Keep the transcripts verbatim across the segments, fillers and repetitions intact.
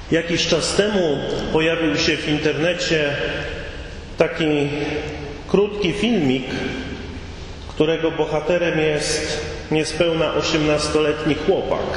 Jakiś czas temu pojawił się w internecie taki krótki filmik, którego bohaterem jest niespełna osiemnastoletni chłopak.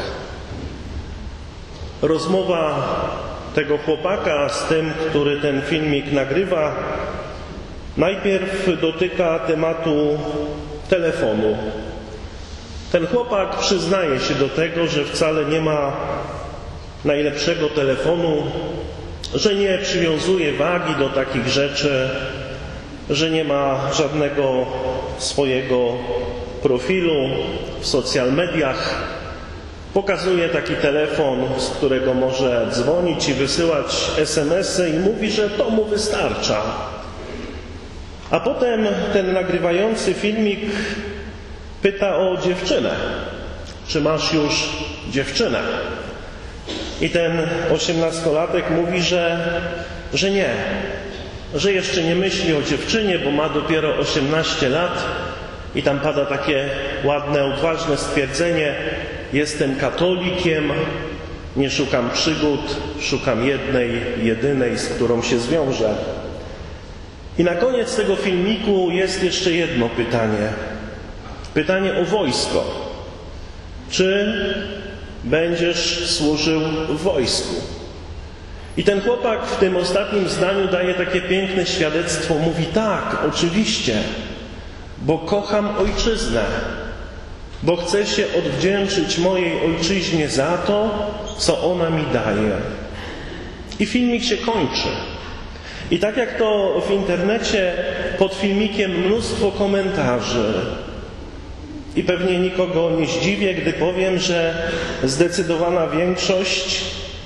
Rozmowa tego chłopaka z tym, który ten filmik nagrywa, najpierw dotyka tematu telefonu. Ten chłopak przyznaje się do tego, że wcale nie ma najlepszego telefonu, że nie przywiązuje wagi do takich rzeczy, że nie ma żadnego swojego profilu w social mediach. Pokazuje taki telefon, z którego może dzwonić i wysyłać es em esy i mówi, że to mu wystarcza. A potem ten nagrywający filmik pyta o dziewczynę. Czy masz już dziewczynę? I ten osiemnastolatek mówi, że, że nie, że jeszcze nie myśli o dziewczynie, bo ma dopiero osiemnaście lat i tam pada takie ładne, odważne stwierdzenie: jestem katolikiem, nie szukam przygód, szukam jednej, jedynej, z którą się zwiążę. I na koniec tego filmiku jest jeszcze jedno pytanie. Pytanie o wojsko. Czy będziesz służył w wojsku? I ten chłopak w tym ostatnim zdaniu daje takie piękne świadectwo. Mówi: tak, oczywiście, bo kocham ojczyznę, bo chcę się odwdzięczyć mojej ojczyźnie za to, co ona mi daje. I filmik się kończy. I tak jak to w internecie, pod filmikiem mnóstwo komentarzy. I pewnie nikogo nie zdziwię, gdy powiem, że zdecydowana większość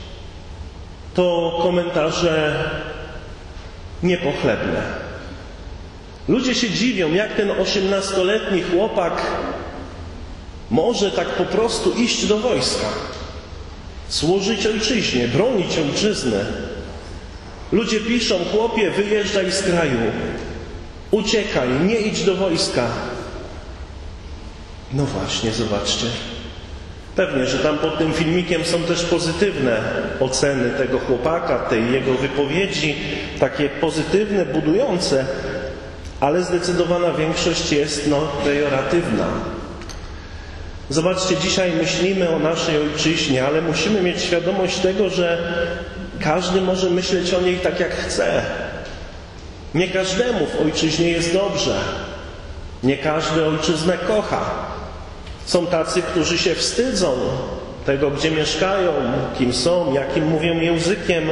to komentarze niepochlebne. Ludzie się dziwią, jak ten osiemnastoletni chłopak może tak po prostu iść do wojska, służyć ojczyźnie, bronić ojczyzny. Ludzie piszą: chłopie, wyjeżdżaj z kraju, uciekaj, nie idź do wojska. No właśnie, zobaczcie. Pewnie, że tam pod tym filmikiem są też pozytywne oceny tego chłopaka, tej jego wypowiedzi, takie pozytywne, budujące, ale zdecydowana większość jest no pejoratywna. Zobaczcie, dzisiaj myślimy o naszej ojczyźnie, ale musimy mieć świadomość tego, że każdy może myśleć o niej tak, jak chce. Nie każdemu w ojczyźnie jest dobrze. Nie każdy ojczyznę kocha. Są tacy, którzy się wstydzą tego, gdzie mieszkają, kim są, jakim mówią językiem.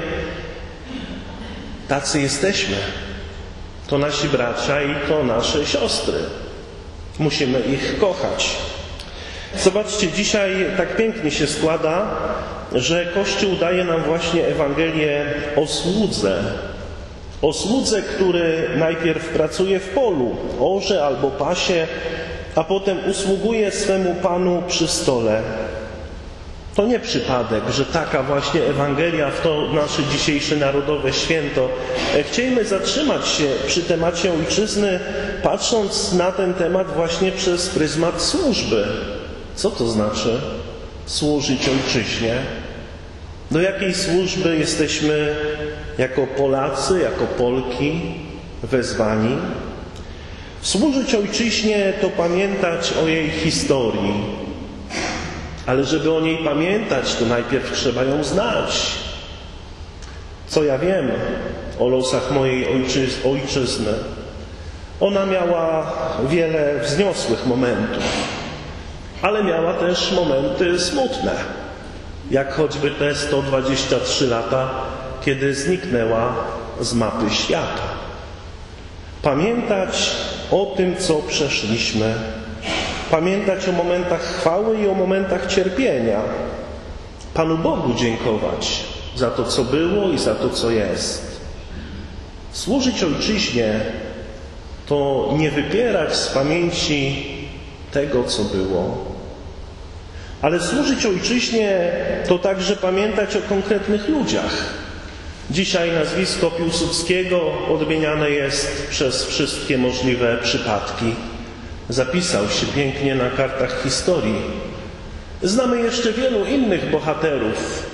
Tacy jesteśmy. To nasi bracia i to nasze siostry. Musimy ich kochać. Zobaczcie, dzisiaj tak pięknie się składa, że Kościół daje nam właśnie Ewangelię o słudze. O słudze, który najpierw pracuje w polu, orze albo pasie, a potem usługuje swemu Panu przy stole. To nie przypadek, że taka właśnie Ewangelia w to nasze dzisiejsze narodowe święto. Chcielibyśmy zatrzymać się przy temacie ojczyzny, patrząc na ten temat właśnie przez pryzmat służby. Co to znaczy służyć ojczyźnie? Do jakiej służby jesteśmy jako Polacy, jako Polki wezwani? Służyć ojczyźnie to pamiętać o jej historii. Ale żeby o niej pamiętać, to najpierw trzeba ją znać. Co ja wiem o losach mojej ojczyz- ojczyzny? Ona miała wiele wzniosłych momentów, ale miała też momenty smutne, jak choćby te sto dwadzieścia trzy lata, kiedy zniknęła z mapy świata. Pamiętać o tym, co przeszliśmy. Pamiętać o momentach chwały i o momentach cierpienia. Panu Bogu dziękować za to, co było i za to, co jest. Służyć ojczyźnie to nie wypierać z pamięci tego, co było. Ale służyć ojczyźnie to także pamiętać o konkretnych ludziach. Dzisiaj nazwisko Piłsudskiego odmieniane jest przez wszystkie możliwe przypadki. Zapisał się pięknie na kartach historii. Znamy jeszcze wielu innych bohaterów,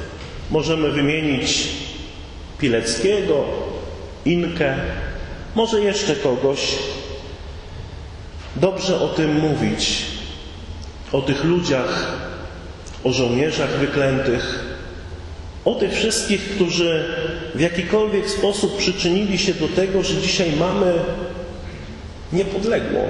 Możemy wymienić Pileckiego, Inkę, może jeszcze kogoś. Dobrze o tym mówić, o tych ludziach, o żołnierzach wyklętych, o tych wszystkich, którzy w jakikolwiek sposób przyczynili się do tego, że dzisiaj mamy niepodległą.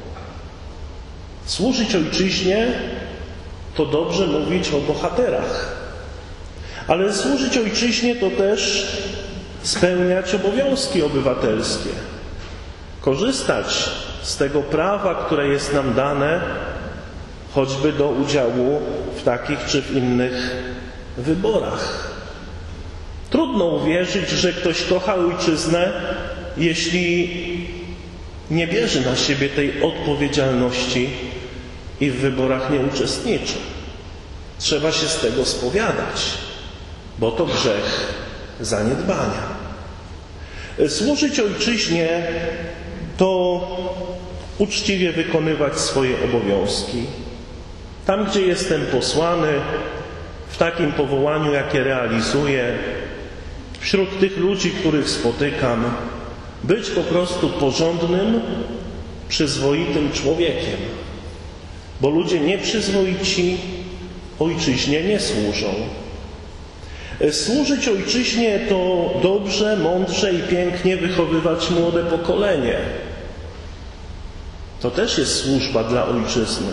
Służyć ojczyźnie to dobrze mówić o bohaterach, ale służyć ojczyźnie to też spełniać obowiązki obywatelskie, korzystać z tego prawa, które jest nam dane, choćby do udziału w takich czy w innych wyborach. Trudno uwierzyć, że ktoś kocha ojczyznę, jeśli nie bierze na siebie tej odpowiedzialności i w wyborach nie uczestniczy. Trzeba się z tego spowiadać, bo to grzech zaniedbania. Służyć ojczyźnie to uczciwie wykonywać swoje obowiązki. Tam, gdzie jestem posłany, w takim powołaniu, jakie realizuję, wśród tych ludzi, których spotykam, być po prostu porządnym, przyzwoitym człowiekiem. Bo ludzie nieprzyzwoici ojczyźnie nie służą. Służyć ojczyźnie to dobrze, mądrze i pięknie wychowywać młode pokolenie. To też jest służba dla ojczyzny.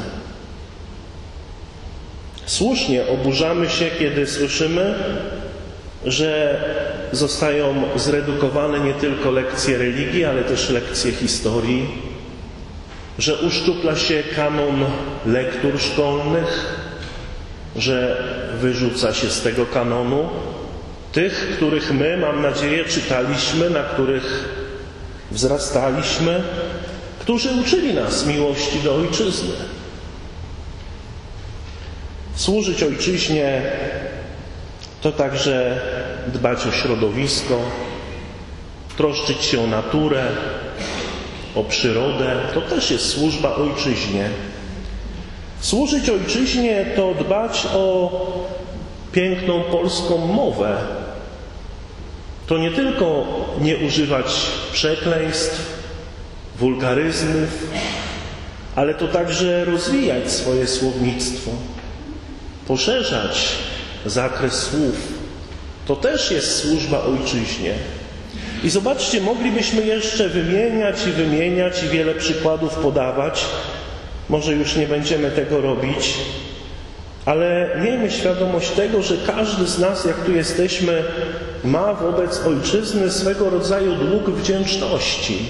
Słusznie oburzamy się, kiedy słyszymy, że zostają zredukowane nie tylko lekcje religii, ale też lekcje historii, że uszczupla się kanon lektur szkolnych, że wyrzuca się z tego kanonu tych, których my, mam nadzieję, czytaliśmy, na których wzrastaliśmy, którzy uczyli nas miłości do ojczyzny. Służyć ojczyźnie to także dbać o środowisko, troszczyć się o naturę, o przyrodę. To też jest służba ojczyźnie. Służyć ojczyźnie to dbać o piękną polską mowę. To nie tylko nie używać przekleństw, wulgaryzmów, ale to także rozwijać swoje słownictwo, poszerzać zakres słów. To też jest służba ojczyźnie. I zobaczcie, moglibyśmy jeszcze wymieniać i wymieniać i wiele przykładów podawać. Może już nie będziemy tego robić, ale miejmy świadomość tego, że każdy z nas, jak tu jesteśmy, ma wobec ojczyzny swego rodzaju dług wdzięczności.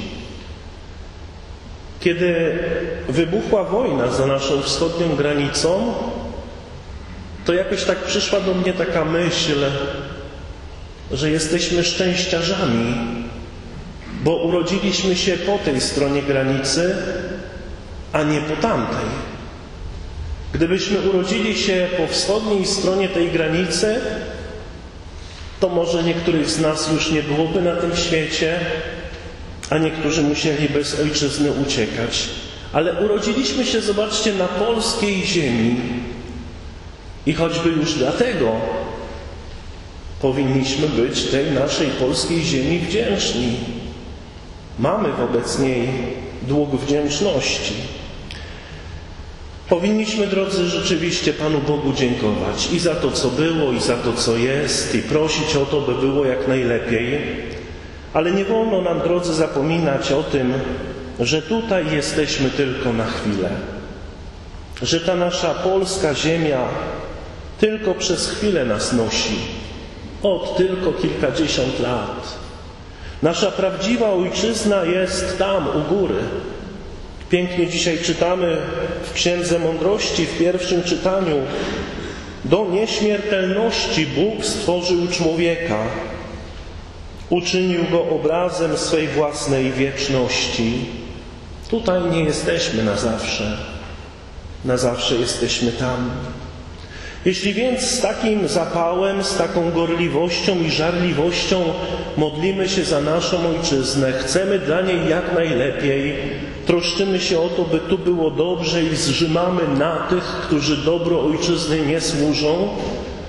Kiedy wybuchła wojna za naszą wschodnią granicą, to jakoś tak przyszła do mnie taka myśl, że jesteśmy szczęściarzami, bo urodziliśmy się po tej stronie granicy, a nie po tamtej. Gdybyśmy urodzili się po wschodniej stronie tej granicy, to może niektórych z nas już nie byłoby na tym świecie, a niektórzy musieliby z ojczyzny uciekać. Ale urodziliśmy się, zobaczcie, na polskiej ziemi i choćby już dlatego powinniśmy być tej naszej polskiej ziemi wdzięczni. Mamy wobec niej dług wdzięczności. Powinniśmy, drodzy, rzeczywiście Panu Bogu dziękować i za to, co było, i za to, co jest, i prosić o to, by było jak najlepiej. Ale nie wolno nam, drodzy, zapominać o tym, że tutaj jesteśmy tylko na chwilę. Że ta nasza polska ziemia tylko przez chwilę nas nosi. Od tylko kilkadziesiąt lat. Nasza prawdziwa ojczyzna jest tam, u góry. Pięknie dzisiaj czytamy w Księdze Mądrości, w pierwszym czytaniu. Do nieśmiertelności Bóg stworzył człowieka. Uczynił go obrazem swej własnej wieczności. Tutaj nie jesteśmy na zawsze. Na zawsze jesteśmy tam. Jeśli więc z takim zapałem, z taką gorliwością i żarliwością modlimy się za naszą ojczyznę, chcemy dla niej jak najlepiej, troszczymy się o to, by tu było dobrze i zrzymamy na tych, którzy dobro ojczyzny nie służą,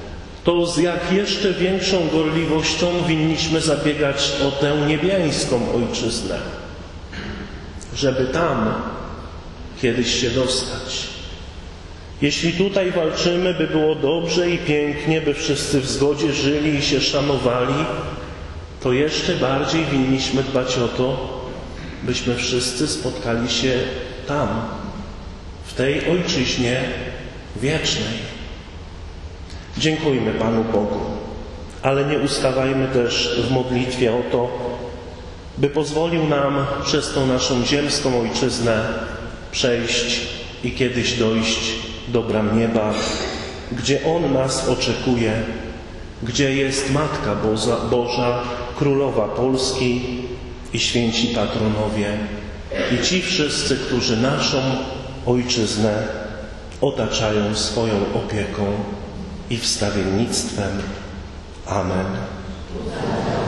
to z jak jeszcze większą gorliwością winniśmy zabiegać o tę niebiańską ojczyznę, żeby tam kiedyś się dostać. Jeśli tutaj walczymy, by było dobrze i pięknie, by wszyscy w zgodzie żyli i się szanowali, to jeszcze bardziej winniśmy dbać o to, byśmy wszyscy spotkali się tam, w tej ojczyźnie wiecznej. Dziękujmy Panu Bogu, ale nie ustawajmy też w modlitwie o to, by pozwolił nam przez tą naszą ziemską ojczyznę przejść i kiedyś dojść do bram nieba, gdzie On nas oczekuje, gdzie jest Matka Boża, Boża Królowa Polski i święci patronowie i ci wszyscy, którzy naszą ojczyznę otaczają swoją opieką i wstawiennictwem. Amen.